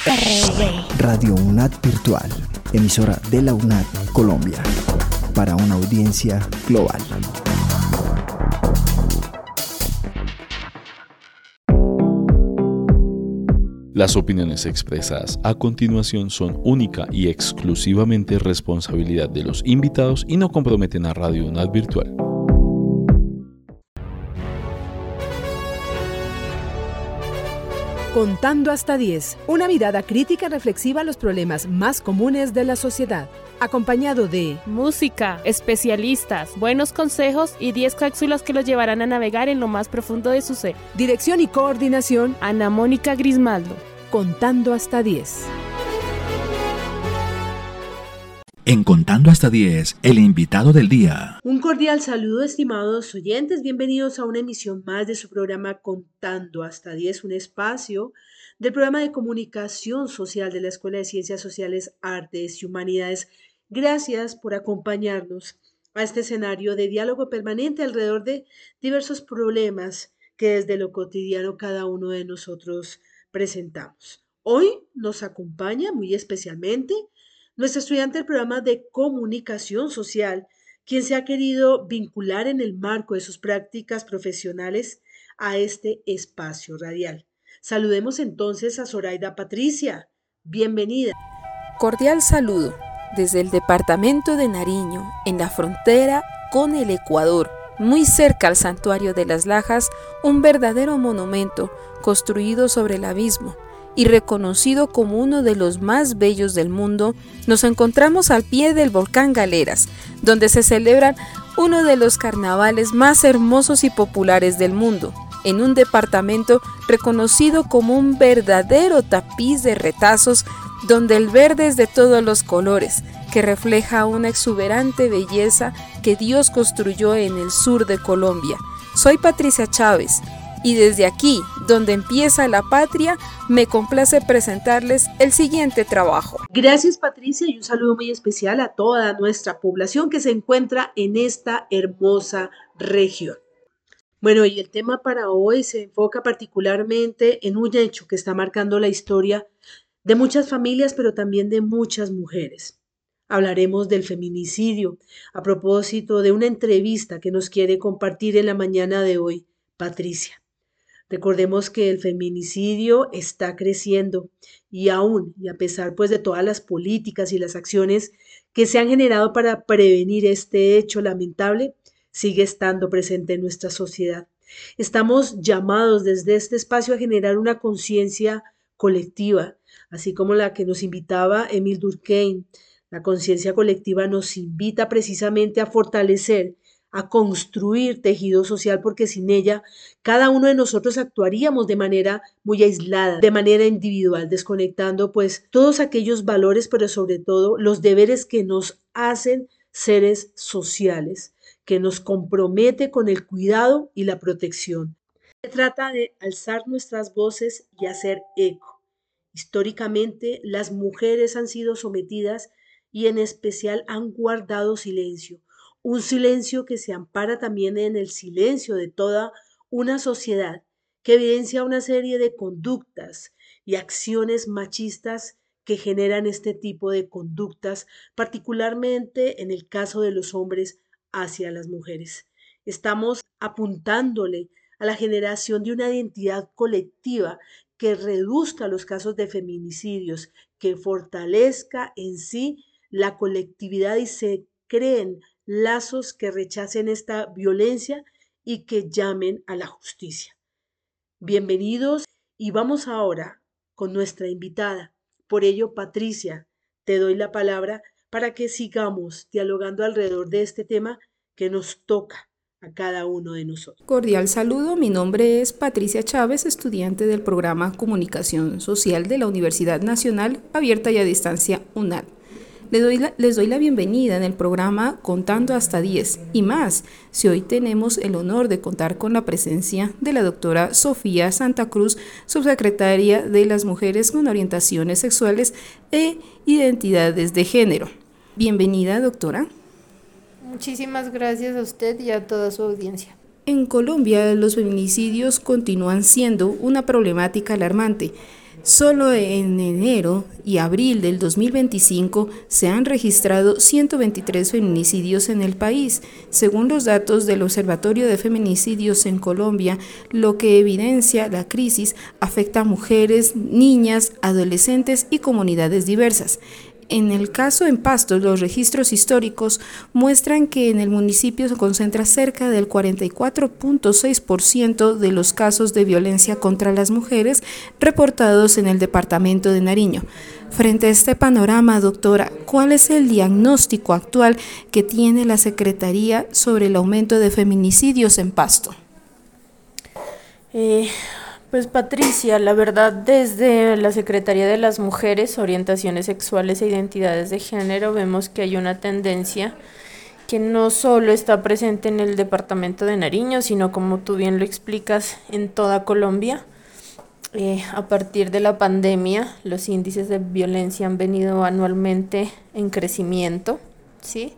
Radio UNAD Virtual, emisora de la UNAD Colombia, para una audiencia global. Las opiniones expresadas a continuación son única y exclusivamente responsabilidad de los invitados y no comprometen a Radio UNAD Virtual. Contando hasta 10, una mirada crítica reflexiva a los problemas más comunes de la sociedad, acompañado de música, especialistas, buenos consejos y 10 cápsulas que los llevarán a navegar en lo más profundo de su ser. Dirección y coordinación, Ana Mónica Grismaldo. Contando hasta 10. En Contando hasta 10, el invitado del día. Un cordial saludo, estimados oyentes. Bienvenidos a una emisión más de su programa Contando hasta 10, un espacio del programa de comunicación social de la Escuela de Ciencias Sociales, Artes y Humanidades. Gracias por acompañarnos a este escenario de diálogo permanente alrededor de diversos problemas que desde lo cotidiano cada uno de nosotros presentamos. Hoy nos acompaña muy especialmente nuestra estudiante del programa de comunicación social, quien se ha querido vincular en el marco de sus prácticas profesionales a este espacio radial. Saludemos entonces a Zoraida Patricia. Bienvenida. Cordial saludo desde el departamento de Nariño, en la frontera con el Ecuador, muy cerca al Santuario de las Lajas, un verdadero monumento construido sobre el abismo y reconocido como uno de los más bellos del mundo. Nos encontramos al pie del volcán Galeras, donde se celebran uno de los carnavales más hermosos y populares del mundo, en un departamento reconocido como un verdadero tapiz de retazos, donde el verde es de todos los colores, que refleja una exuberante belleza que Dios construyó en el sur de Colombia. Soy Patricia Chávez, y desde aquí, donde empieza la patria, me complace presentarles el siguiente trabajo. Gracias, Patricia, y un saludo muy especial a toda nuestra población que se encuentra en esta hermosa región. Bueno, y el tema para hoy se enfoca particularmente en un hecho que está marcando la historia de muchas familias, pero también de muchas mujeres. Hablaremos del feminicidio, a propósito de una entrevista que nos quiere compartir en la mañana de hoy Patricia. Recordemos que el feminicidio está creciendo y aún, y a pesar pues de todas las políticas y las acciones que se han generado para prevenir este hecho lamentable, sigue estando presente en nuestra sociedad. Estamos llamados desde este espacio a generar una conciencia colectiva, así como la que nos invitaba Émile Durkheim. La conciencia colectiva nos invita precisamente a fortalecer, a construir tejido social, porque sin ella cada uno de nosotros actuaríamos de manera muy aislada, de manera individual, desconectando pues todos aquellos valores, pero sobre todo los deberes que nos hacen seres sociales, que nos compromete con el cuidado y la protección. Se trata de alzar nuestras voces y hacer eco. Históricamente, las mujeres han sido sometidas y en especial han guardado silencio. Un silencio que se ampara también en el silencio de toda una sociedad que evidencia una serie de conductas y acciones machistas que generan este tipo de conductas, particularmente en el caso de los hombres hacia las mujeres. Estamos apuntándole a la generación de una identidad colectiva que reduzca los casos de feminicidios, que fortalezca en sí la colectividad y se creen lazos que rechacen esta violencia y que llamen a la justicia. Bienvenidos y vamos ahora con nuestra invitada. Por ello, Patricia, te doy la palabra para que sigamos dialogando alrededor de este tema que nos toca a cada uno de nosotros. Cordial saludo, mi nombre es Patricia Chávez, estudiante del programa Comunicación Social de la Universidad Nacional Abierta y a Distancia UNAD. Les doy la bienvenida en el programa Contando hasta 10 y más, si hoy tenemos el honor de contar con la presencia de la doctora Sofía Santa Cruz, subsecretaria de las Mujeres con Orientaciones Sexuales e Identidades de Género. Bienvenida, doctora. Muchísimas gracias a usted y a toda su audiencia. En Colombia, los feminicidios continúan siendo una problemática alarmante. Solo en enero y abril del 2025 se han registrado 123 feminicidios en el país, según los datos del Observatorio de Feminicidios en Colombia, lo que evidencia la crisis afecta a mujeres, niñas, adolescentes y comunidades diversas. En el caso en Pasto, los registros históricos muestran que en el municipio se concentra cerca del 44.6% de los casos de violencia contra las mujeres reportados en el departamento de Nariño. Frente a este panorama, doctora, ¿cuál es el diagnóstico actual que tiene la Secretaría sobre el aumento de feminicidios en Pasto? Pues Patricia, la verdad, desde la Secretaría de las Mujeres, Orientaciones Sexuales e Identidades de Género, vemos que hay una tendencia que no solo está presente en el departamento de Nariño, sino, como tú bien lo explicas, en toda Colombia. A partir de la pandemia, los índices de violencia han venido anualmente en crecimiento, ¿sí?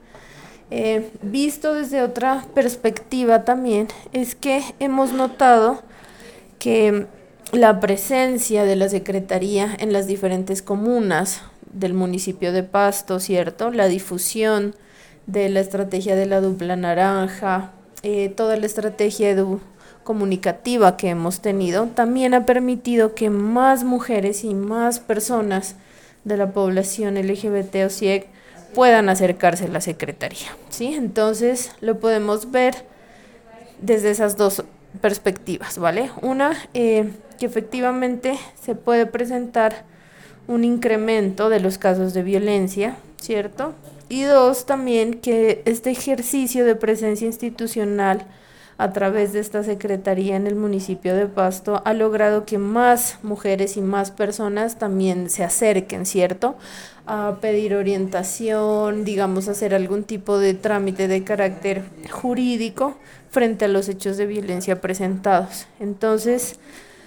Visto desde otra perspectiva también, es que hemos notado que la presencia de la Secretaría en las diferentes comunas del municipio de Pasto, ¿cierto? La difusión de la estrategia de la dupla naranja, toda la estrategia comunicativa que hemos tenido, también ha permitido que más mujeres y más personas de la población LGBT o CIEG puedan acercarse a la Secretaría, ¿sí? Entonces lo podemos ver desde esas dos perspectivas, ¿vale? Una, que efectivamente se puede presentar un incremento de los casos de violencia, ¿cierto? Y dos, también que este ejercicio de presencia institucional a través de esta Secretaría en el municipio de Pasto ha logrado que más mujeres y más personas también se acerquen, ¿cierto?, a pedir orientación, digamos, hacer algún tipo de trámite de carácter jurídico frente a los hechos de violencia presentados. Entonces,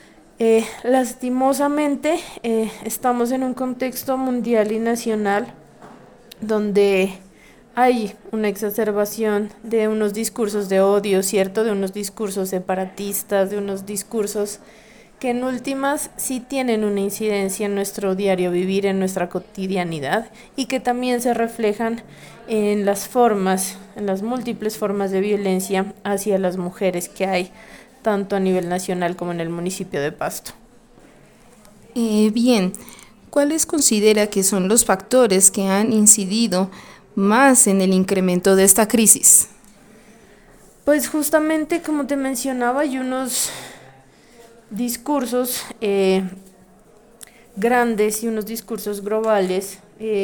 lastimosamente, estamos en un contexto mundial y nacional donde hay una exacerbación de unos discursos de odio, ¿cierto?, de unos discursos separatistas, de unos discursos que en últimas sí tienen una incidencia en nuestro diario vivir, en nuestra cotidianidad, y que también se reflejan en las formas, en las múltiples formas de violencia hacia las mujeres que hay, tanto a nivel nacional como en el municipio de Pasto. Bien, ¿cuáles considera que son los factores que han incidido más en el incremento de esta crisis? Pues justamente, como te mencionaba, hay unos discursos grandes y unos discursos globales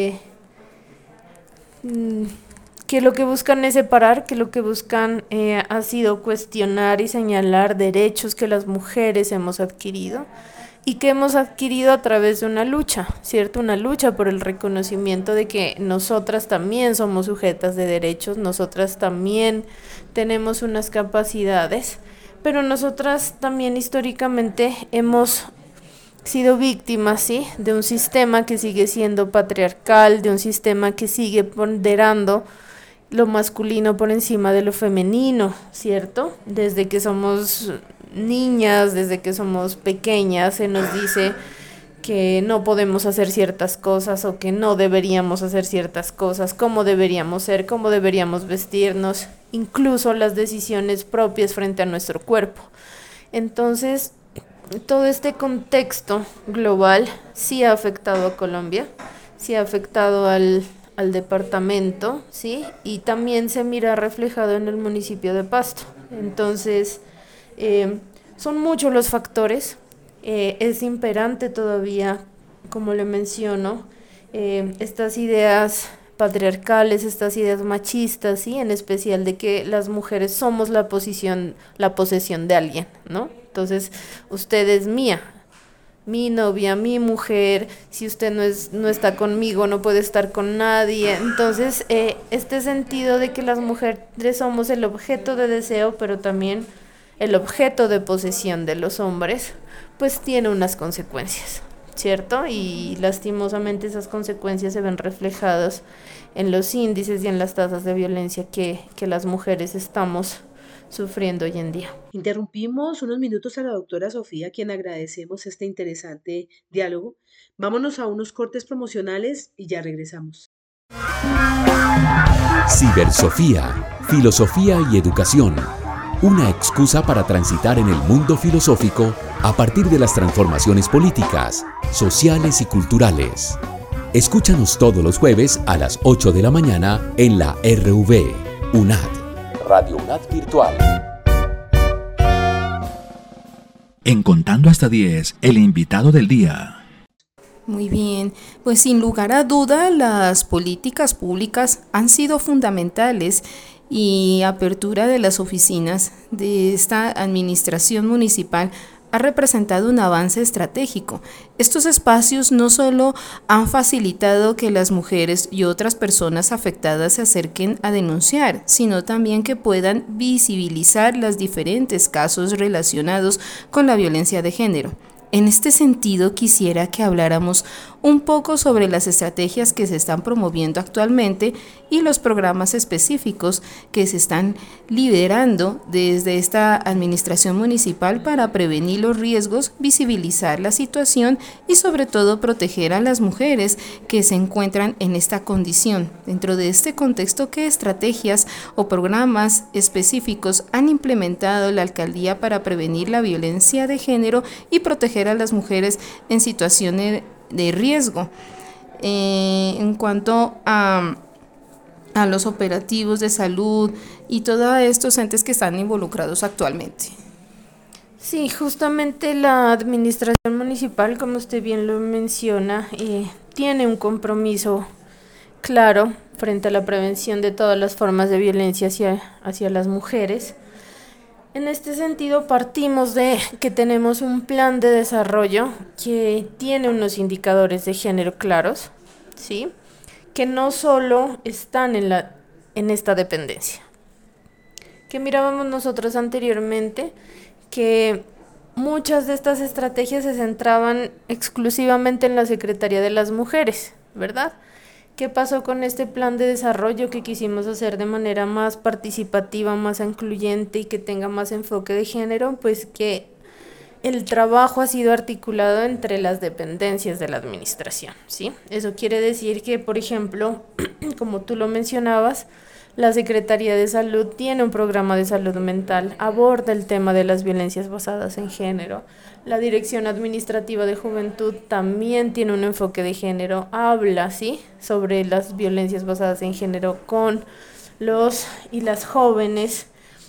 que lo que buscan es separar, que lo que buscan ha sido cuestionar y señalar derechos que las mujeres hemos adquirido y que hemos adquirido a través de una lucha, ¿cierto? Una lucha por el reconocimiento de que nosotras también somos sujetas de derechos, nosotras también tenemos unas capacidades, pero nosotras también históricamente hemos sido víctimas, ¿sí?, de un sistema que sigue siendo patriarcal, de un sistema que sigue ponderando lo masculino por encima de lo femenino, ¿cierto? Desde que somos niñas, desde que somos pequeñas, se nos dice que no podemos hacer ciertas cosas o que no deberíamos hacer ciertas cosas, cómo deberíamos ser, cómo deberíamos vestirnos, incluso las decisiones propias frente a nuestro cuerpo. Entonces, todo este contexto global sí ha afectado a Colombia, sí ha afectado al departamento, ¿sí? Y también se mira reflejado en el municipio de Pasto. Entonces, son muchos los factores. Es imperante todavía, como le menciono, estas ideas patriarcales, estas ideas machistas, ¿sí?, en especial de que las mujeres somos la posesión de alguien, ¿no? Entonces, usted es mía, mi novia, mi mujer, si usted no está conmigo, no puede estar con nadie. Entonces, este sentido de que las mujeres somos el objeto de deseo, pero también el objeto de posesión de los hombres, pues tiene unas consecuencias, ¿cierto? Y lastimosamente esas consecuencias se ven reflejadas en los índices y en las tasas de violencia que las mujeres estamos sufriendo hoy en día. Interrumpimos unos minutos a la doctora Sofía, a quien agradecemos este interesante diálogo. Vámonos a unos cortes promocionales y ya regresamos. Cibersofía, filosofía y educación. Una excusa para transitar en el mundo filosófico a partir de las transformaciones políticas, sociales y culturales. Escúchanos todos los jueves a las 8 de la mañana en la RV, UNAD, Radio UNAD Virtual. En Contando hasta 10, el invitado del día. Muy bien, pues sin lugar a duda las políticas públicas han sido fundamentales y apertura de las oficinas de esta administración municipal ha representado un avance estratégico. Estos espacios no solo han facilitado que las mujeres y otras personas afectadas se acerquen a denunciar, sino también que puedan visibilizar los diferentes casos relacionados con la violencia de género. En este sentido, quisiera que habláramos un poco sobre las estrategias que se están promoviendo actualmente y los programas específicos que se están liderando desde esta administración municipal para prevenir los riesgos, visibilizar la situación y sobre todo proteger a las mujeres que se encuentran en esta condición. Dentro de este contexto, ¿qué estrategias o programas específicos han implementado la alcaldía para prevenir la violencia de género y proteger a las mujeres en situaciones de riesgo? En cuanto a los operativos de salud y todos estos entes que están involucrados actualmente. Sí, justamente la administración municipal, como usted bien lo menciona, tiene un compromiso claro frente a la prevención de todas las formas de violencia hacia las mujeres. En este sentido, partimos de que tenemos un plan de desarrollo que tiene unos indicadores de género claros, ¿sí?, que no solo están en esta dependencia. Que mirábamos nosotros anteriormente, que muchas de estas estrategias se centraban exclusivamente en la Secretaría de las Mujeres, ¿verdad? ¿Qué pasó con este plan de desarrollo que quisimos hacer de manera más participativa, más incluyente y que tenga más enfoque de género? Pues que el trabajo ha sido articulado entre las dependencias de la administración, ¿sí? Eso quiere decir que, por ejemplo, como tú lo mencionabas, la Secretaría de Salud tiene un programa de salud mental, aborda el tema de las violencias basadas en género. La Dirección Administrativa de Juventud también tiene un enfoque de género, habla, ¿sí?, sobre las violencias basadas en género con los y las jóvenes.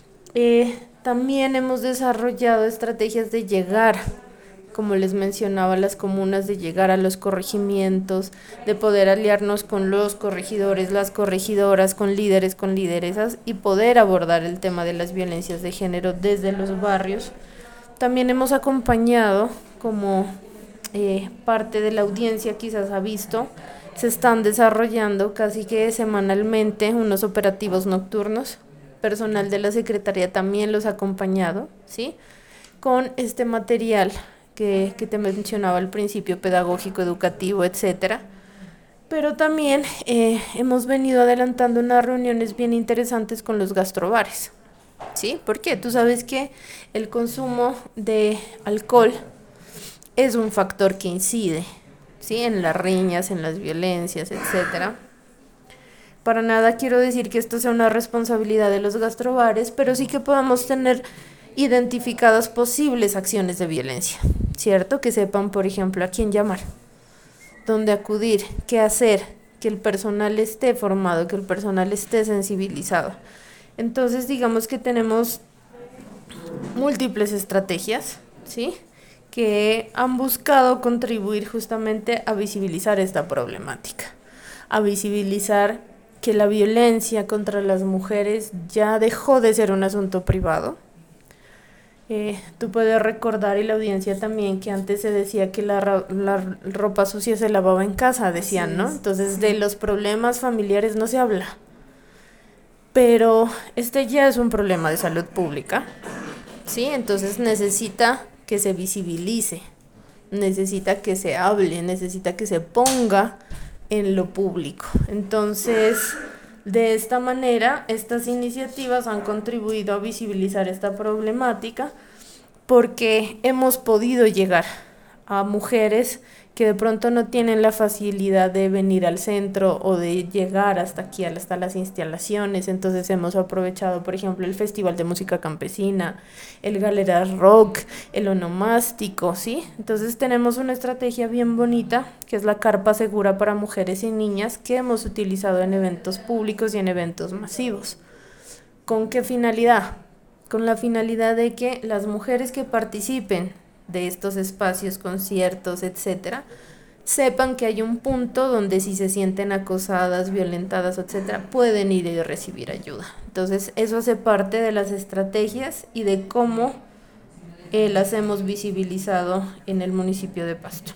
También hemos desarrollado estrategias de llegar, como les mencionaba, a las comunas, de llegar a los corregimientos, de poder aliarnos con los corregidores, las corregidoras, con líderes, con lideresas y poder abordar el tema de las violencias de género desde los barrios. También hemos acompañado, como parte de la audiencia quizás ha visto, se están desarrollando casi que semanalmente unos operativos nocturnos. Personal de la Secretaría también los ha acompañado, ¿sí?, con este material que te mencionaba al principio, pedagógico, educativo, etcétera. Pero también hemos venido adelantando unas reuniones bien interesantes con los gastrobares, ¿sí? Porque tú sabes que el consumo de alcohol es un factor que incide, ¿sí?, en las riñas, en las violencias, etcétera. Para nada quiero decir que esto sea una responsabilidad de los gastrobares, pero sí que podamos tener identificadas posibles acciones de violencia, ¿cierto? Que sepan, por ejemplo, a quién llamar, dónde acudir, qué hacer, que el personal esté formado, que el personal esté sensibilizado. Entonces, digamos que tenemos múltiples estrategias, ¿sí?, que han buscado contribuir justamente a visibilizar esta problemática, a visibilizar que la violencia contra las mujeres ya dejó de ser un asunto privado. Tú puedes recordar, y la audiencia también, que antes se decía que la ropa sucia se lavaba en casa, decían, ¿no? Entonces, de los problemas familiares no se habla. Pero este ya es un problema de salud pública, ¿sí? Entonces necesita que se visibilice, necesita que se hable, necesita que se ponga en lo público. Entonces, De esta manera, estas iniciativas han contribuido a visibilizar esta problemática porque hemos podido llegar a mujeres que de pronto no tienen la facilidad de venir al centro o de llegar hasta aquí, hasta las instalaciones. Entonces hemos aprovechado, por ejemplo, el Festival de Música Campesina, el Galeras Rock, el Onomástico, ¿sí? Entonces tenemos una estrategia bien bonita, que es la carpa segura para mujeres y niñas, que hemos utilizado en eventos públicos y en eventos masivos. ¿Con qué finalidad? Con la finalidad de que las mujeres que participen de estos espacios, conciertos, etcétera, sepan que hay un punto donde si se sienten acosadas, violentadas, etcétera, pueden ir y recibir ayuda. Entonces, eso hace parte de las estrategias y de cómo las hemos visibilizado en el municipio de Pasto.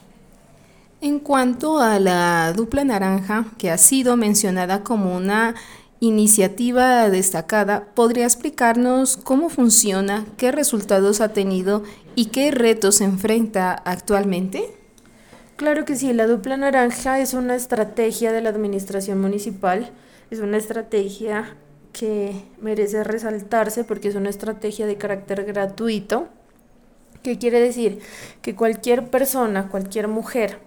En cuanto a la dupla naranja, que ha sido mencionada como una iniciativa destacada, ¿podría explicarnos cómo funciona, qué resultados ha tenido y qué retos se enfrenta actualmente? Claro que sí, la dupla naranja es una estrategia de la administración municipal, es una estrategia que merece resaltarse porque es una estrategia de carácter gratuito. ¿Qué quiere decir? Que cualquier persona, cualquier mujer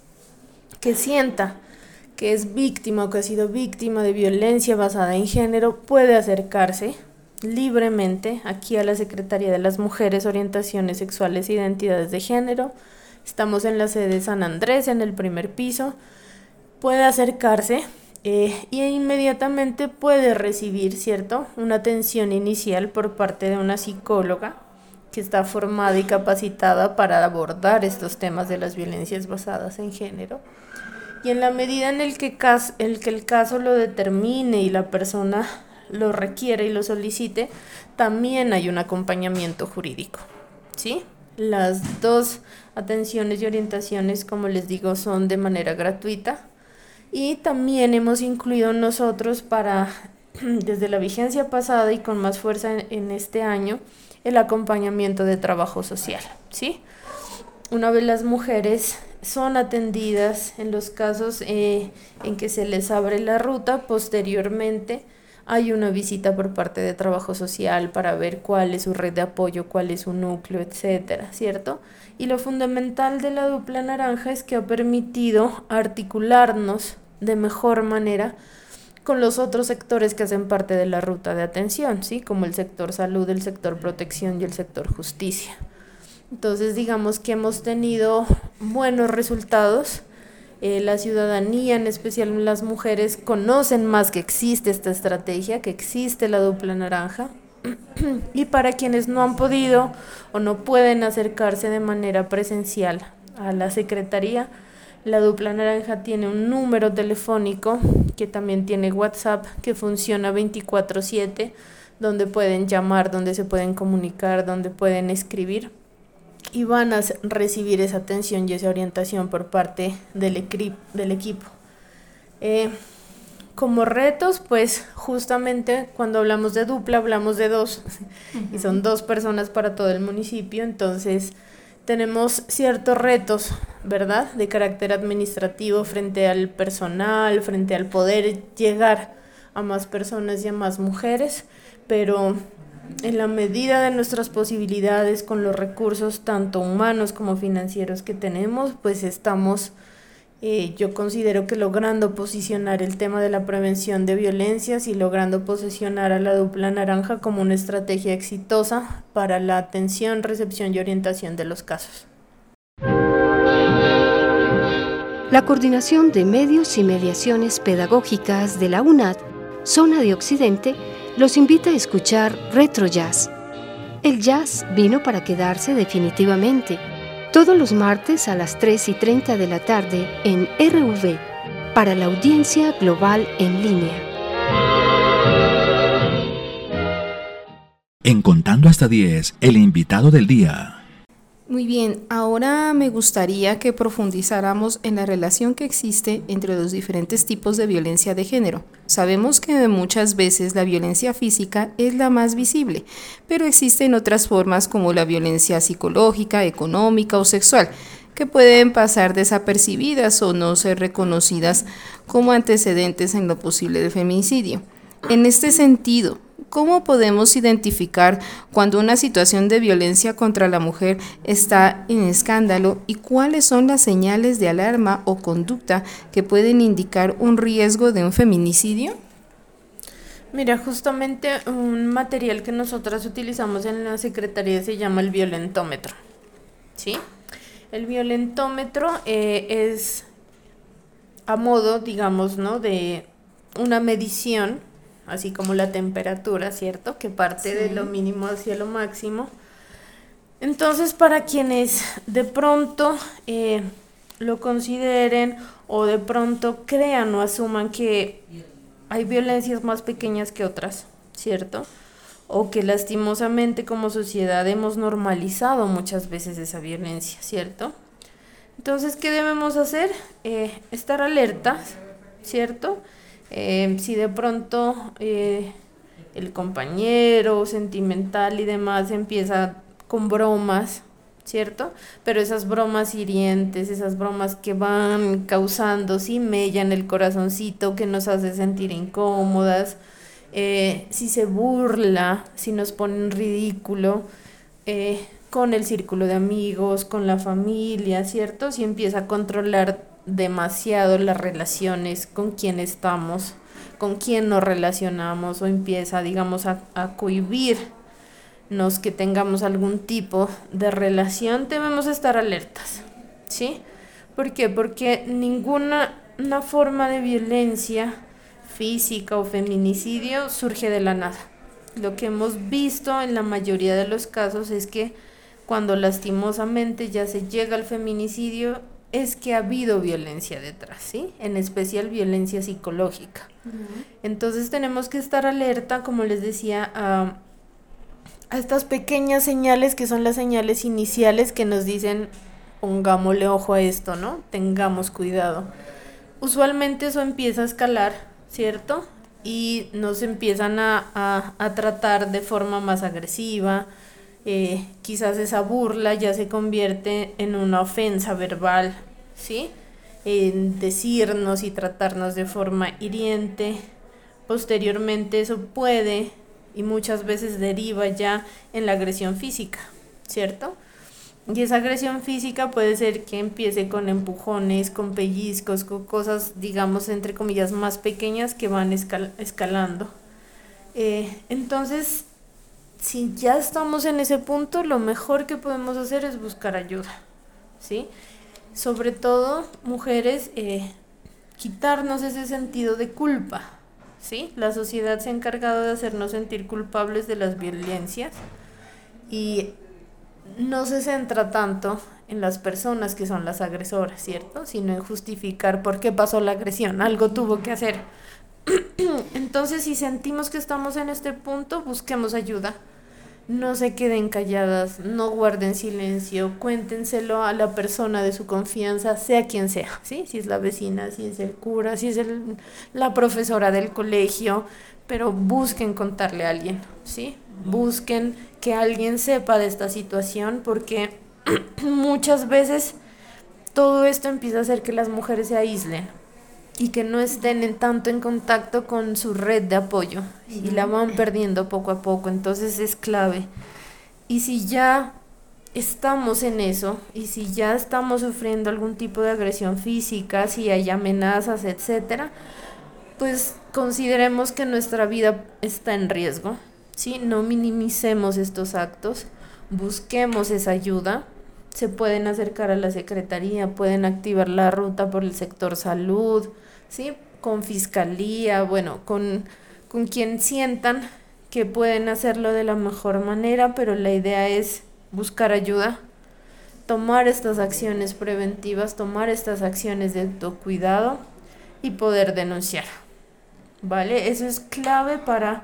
que sienta que es víctima o que ha sido víctima de violencia basada en género puede acercarse libremente aquí a la Secretaría de las Mujeres, Orientaciones Sexuales e Identidades de Género. Estamos en la sede San Andrés, en el primer piso. Puede acercarse y inmediatamente puede recibir, ¿cierto?, una atención inicial por parte de una psicóloga que está formada y capacitada para abordar estos temas de las violencias basadas en género. Y en la medida en el que el caso lo determine y la persona lo requiere y lo solicite, también hay un acompañamiento jurídico, ¿sí? Las dos atenciones y orientaciones, como les digo, son de manera gratuita y también hemos incluido nosotros desde la vigencia pasada y con más fuerza en este año, el acompañamiento de trabajo social, ¿sí? Una vez las mujeres son atendidas en los casos en que se les abre la ruta, posteriormente hay una visita por parte de trabajo social para ver cuál es su red de apoyo, cuál es su núcleo, etcétera, ¿cierto? Y lo fundamental de la dupla naranja es que ha permitido articularnos de mejor manera con los otros sectores que hacen parte de la ruta de atención, ¿sí? Como el sector salud, el sector protección y el sector justicia. Entonces, digamos que hemos tenido buenos resultados. La ciudadanía, en especial las mujeres, conocen más que existe esta estrategia, que existe la dupla naranja. Y para quienes no han podido o no pueden acercarse de manera presencial a la Secretaría, la dupla naranja tiene un número telefónico que también tiene WhatsApp, que funciona 24/7, donde pueden llamar, donde se pueden comunicar, donde pueden escribir. Y van a recibir esa atención y esa orientación por parte del equipo. Como retos, pues justamente cuando hablamos de dupla hablamos de dos, y son 2 personas para todo el municipio, entonces tenemos ciertos retos, ¿verdad?, de carácter administrativo frente al personal, frente al poder llegar a más personas y a más mujeres, pero en la medida de nuestras posibilidades, con los recursos tanto humanos como financieros que tenemos, pues estamos, yo considero que logrando posicionar el tema de la prevención de violencias y logrando posicionar a la dupla naranja como una estrategia exitosa para la atención, recepción y orientación de los casos. La Coordinación de Medios y Mediaciones Pedagógicas de la UNAD, Zona de Occidente, los invita a escuchar Retro Jazz. El jazz vino para quedarse definitivamente. Todos los martes a las 3:30 de la tarde en RV, para la audiencia global en línea. En Contando hasta 10, el invitado del día. Muy bien, ahora me gustaría que profundizáramos en la relación que existe entre los diferentes tipos de violencia de género. Sabemos que muchas veces la violencia física es la más visible, pero existen otras formas como la violencia psicológica, económica o sexual. que pueden pasar desapercibidas o no ser reconocidas como antecedentes en lo posible del feminicidio. En este sentido, ¿cómo podemos identificar cuando una situación de violencia contra la mujer está en escándalo y cuáles son las señales de alarma o conducta que pueden indicar un riesgo de un feminicidio? Mira, justamente un material que nosotras utilizamos en la Secretaría se llama el violentómetro, ¿sí? El violentómetro es a modo, digamos, ¿no?, de una medición, así como la temperatura, ¿cierto?, que parte de lo mínimo hacia lo máximo. Entonces, para quienes de pronto lo consideren o de pronto crean o asuman que hay violencias más pequeñas que otras, ¿cierto?, o que lastimosamente como sociedad hemos normalizado muchas veces esa violencia, ¿cierto? Entonces, ¿qué debemos hacer? Estar alertas, ¿cierto? Si de pronto el compañero sentimental y demás empieza con bromas, ¿cierto? Pero esas bromas hirientes, esas bromas que van causando, sí, mella en el corazoncito, que nos hace sentir incómodas, si se burla, si nos pone en ridículo, con el círculo de amigos, con la familia, ¿cierto? Si empieza a controlar demasiado las relaciones con quién estamos, con quién nos relacionamos, o empieza, digamos, a cohibirnos que tengamos algún tipo de relación, debemos estar alertas, ¿sí? ¿Por qué? Porque ninguna forma de violencia física o feminicidio surge de la nada. Lo que hemos visto en la mayoría de los casos es que cuando lastimosamente ya se llega al feminicidio es que ha habido violencia detrás, ¿sí? En especial violencia psicológica. Entonces tenemos que estar alerta, como les decía, a estas pequeñas señales que son las señales iniciales que nos dicen pongámosle ojo a esto, ¿no? Tengamos cuidado. Usualmente eso empieza a escalar, ¿cierto? Y nos empiezan a tratar de forma más agresiva, quizás esa burla ya se convierte en una ofensa verbal, ¿sí? En decirnos y tratarnos de forma hiriente. Posteriormente eso puede y muchas veces deriva ya en la agresión física, ¿cierto? Y esa agresión física puede ser que empiece con empujones, con pellizcos, con cosas, digamos, entre comillas, más pequeñas que van escalando. Entonces, si ya estamos en ese punto, lo mejor que podemos hacer es buscar ayuda, ¿sí? Sobre todo, mujeres, quitarnos ese sentido de culpa, ¿sí? La sociedad se ha encargado de hacernos sentir culpables de las violencias y no se centra tanto en las personas que son las agresoras, ¿cierto? Sino en justificar por qué pasó la agresión, algo tuvo que hacer. Entonces, si sentimos que estamos en este punto, busquemos ayuda. No se queden calladas, no guarden silencio, cuéntenselo a la persona de su confianza, sea quien sea, ¿sí? Si es la vecina, si es el cura, si es la profesora del colegio, pero busquen contarle a alguien, ¿sí? Busquen que alguien sepa de esta situación, porque muchas veces todo esto empieza a hacer que las mujeres se aíslen y que no estén tanto en contacto con su red de apoyo y la van perdiendo poco a poco. Entonces es clave. Y si ya estamos en eso y si ya estamos sufriendo algún tipo de agresión física, si hay amenazas, etcétera, pues consideremos que nuestra vida está en riesgo, ¿sí? No minimicemos estos actos, busquemos esa ayuda. Se pueden acercar a la secretaría, pueden activar la ruta por el sector salud, ¿sí? Con fiscalía, bueno, con quien sientan que pueden hacerlo de la mejor manera, pero la idea es buscar ayuda, tomar estas acciones preventivas, tomar estas acciones de autocuidado y poder denunciar, ¿vale? Eso es clave para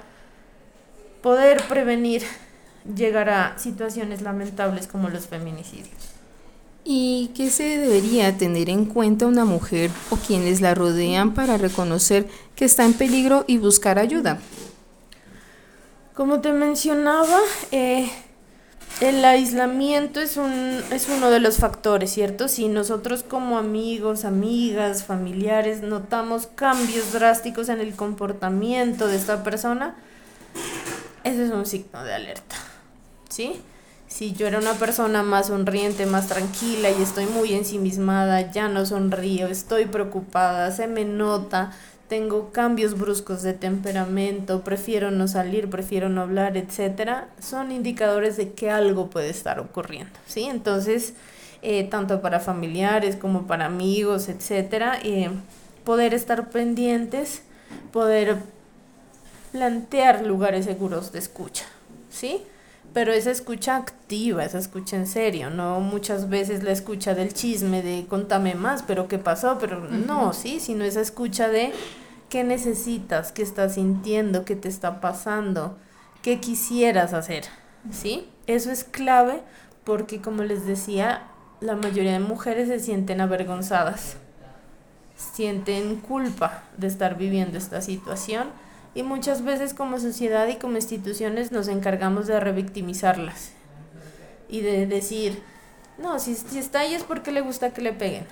poder prevenir llegar a situaciones lamentables como los feminicidios. ¿Y qué se debería tener en cuenta una mujer o quienes la rodean para reconocer que está en peligro y buscar ayuda? Como te mencionaba, El aislamiento es uno de los factores, ¿cierto? Si nosotros como amigos, amigas, familiares notamos cambios drásticos en el comportamiento de esta persona, ese es un signo de alerta, ¿sí? Si yo era una persona más sonriente, más tranquila y estoy muy ensimismada, ya no sonrío, estoy preocupada, se me nota, tengo cambios bruscos de temperamento, prefiero no salir, prefiero no hablar, etcétera, son indicadores de que algo puede estar ocurriendo, ¿sí? Entonces, tanto para familiares como para amigos, etcétera, poder estar pendientes, poder plantear lugares seguros de escucha, ¿sí? Pero esa escucha activa, esa escucha en serio, no muchas veces la escucha del chisme, de contame más, pero qué pasó, pero no, ¿sí? Sino esa escucha de qué necesitas, qué estás sintiendo, qué te está pasando, qué quisieras hacer, ¿sí? Eso es clave porque, como les decía, la mayoría de mujeres se sienten avergonzadas, sienten culpa de estar viviendo esta situación. Y muchas veces como sociedad y como instituciones nos encargamos de revictimizarlas y de decir, no, si está ahí es porque le gusta que le peguen.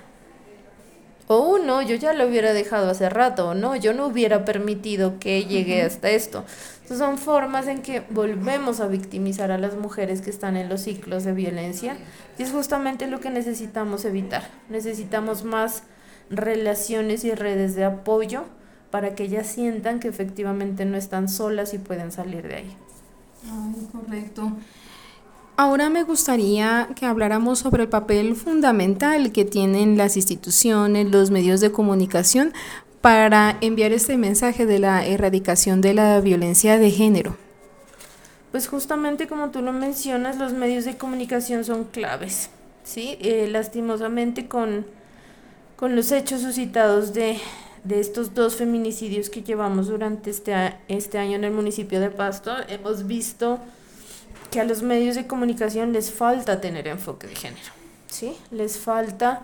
O no, yo ya lo hubiera dejado hace rato, o no, yo no hubiera permitido que llegue hasta esto. Entonces son formas en que volvemos a victimizar a las mujeres que están en los ciclos de violencia y es justamente lo que necesitamos evitar. Necesitamos más relaciones y redes de apoyo para que ellas sientan que efectivamente no están solas y pueden salir de ahí. Ay, correcto. Ahora me gustaría que habláramos sobre el papel fundamental que tienen las instituciones, los medios de comunicación para enviar este mensaje de la erradicación de la violencia de género. Pues justamente como tú lo mencionas, los medios de comunicación son claves, ¿sí? Lastimosamente con los hechos suscitados de estos 2 feminicidios que llevamos durante este año en el municipio de Pasto, hemos visto que a los medios de comunicación les falta tener enfoque de género, ¿sí? Les falta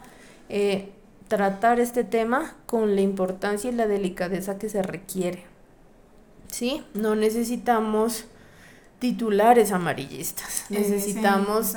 tratar este tema con la importancia y la delicadeza que se requiere, ¿sí? No necesitamos titulares amarillistas, necesitamos,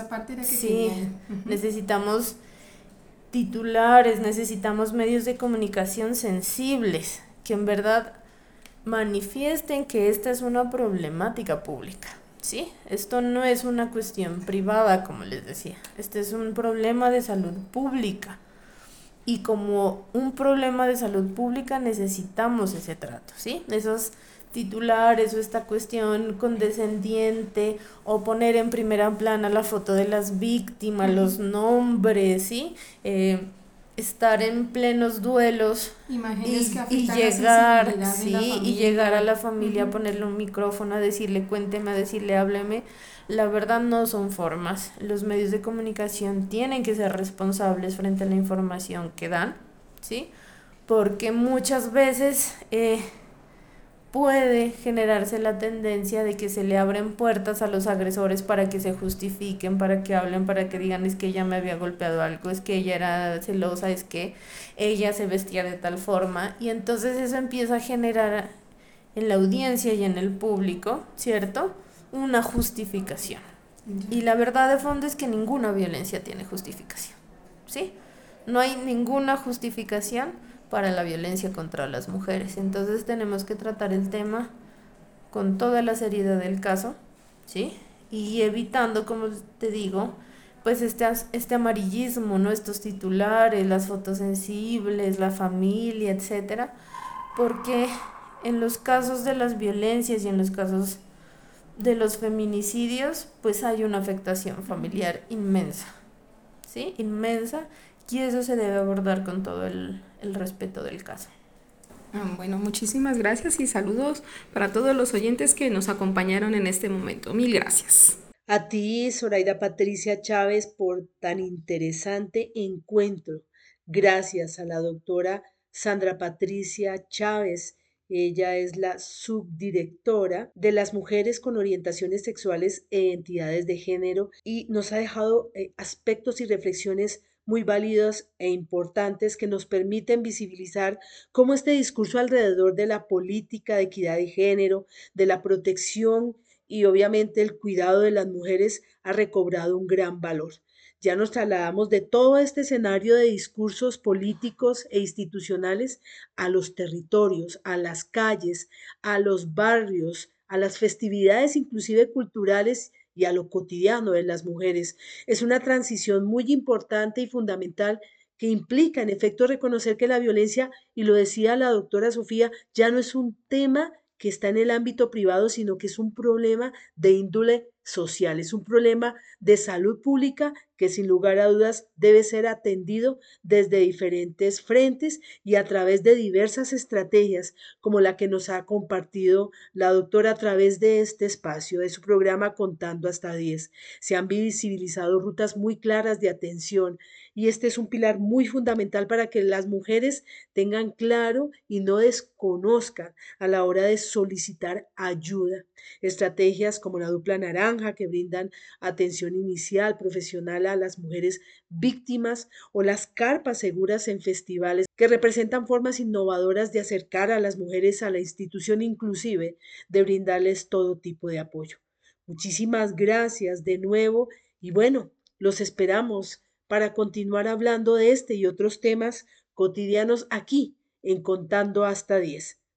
necesitamos titulares, necesitamos medios de comunicación sensibles, que en verdad manifiesten que esta es una problemática pública, ¿sí? Esto no es una cuestión privada, como les decía, este es un problema de salud pública y como un problema de salud pública necesitamos ese trato, ¿sí? Esos titulares o esta cuestión condescendiente o poner en primera plana la foto de las víctimas, los nombres, ¿sí? Estar en plenos duelos y llegar, ¿sí? Y llegar a la familia, a ponerle un micrófono, a decirle cuénteme, a decirle hábleme. La verdad no son formas. Los medios de comunicación tienen que ser responsables frente a la información que dan, ¿sí? Porque muchas veces puede generarse la tendencia de que se le abren puertas a los agresores para que se justifiquen, para que hablen, para que digan es que ella me había golpeado algo, es que ella era celosa, es que ella se vestía de tal forma y entonces eso empieza a generar en la audiencia y en el público, ¿cierto? Una justificación. Y la verdad de fondo es que ninguna violencia tiene justificación, ¿sí? No hay ninguna justificación para la violencia contra las mujeres. Entonces tenemos que tratar el tema con toda la seriedad del caso, ¿sí? Y evitando, como te digo, pues este amarillismo, ¿no? Estos titulares, las fotos sensibles, la familia, etcétera, porque en los casos de las violencias y en los casos de los feminicidios, pues hay una afectación familiar inmensa, ¿sí? Inmensa, y eso se debe abordar con todo el respeto del caso. Bueno, muchísimas gracias y saludos para todos los oyentes que nos acompañaron en este momento. Mil gracias. A ti, Zoraida Patricia Chávez, por tan interesante encuentro. Gracias a la doctora Sandra Patricia Chávez. Ella es la subdirectora de las mujeres con orientaciones sexuales e identidades de género y nos ha dejado aspectos y reflexiones muy válidas e importantes que nos permiten visibilizar cómo este discurso alrededor de la política de equidad de género, de la protección y obviamente el cuidado de las mujeres ha recobrado un gran valor. Ya nos trasladamos de todo este escenario de discursos políticos e institucionales a los territorios, a las calles, a los barrios, a las festividades inclusive culturales y a lo cotidiano de las mujeres. Es una transición muy importante y fundamental que implica en efecto reconocer que la violencia, y lo decía la doctora Sofía, ya no es un tema que está en el ámbito privado, sino que es un problema de índole social, es un problema de salud pública que sin lugar a dudas debe ser atendido desde diferentes frentes y a través de diversas estrategias como la que nos ha compartido la doctora a través de este espacio, de su programa Contando hasta 10. Se han visibilizado rutas muy claras de atención y este es un pilar muy fundamental para que las mujeres tengan claro y no desconozcan a la hora de solicitar ayuda. Estrategias como la dupla naranja que brindan atención inicial profesional a las mujeres víctimas o las carpas seguras en festivales que representan formas innovadoras de acercar a las mujeres a la institución, inclusive de brindarles todo tipo de apoyo. Muchísimas gracias de nuevo y bueno, los esperamos para continuar hablando de este y otros temas cotidianos aquí en Contando hasta 10.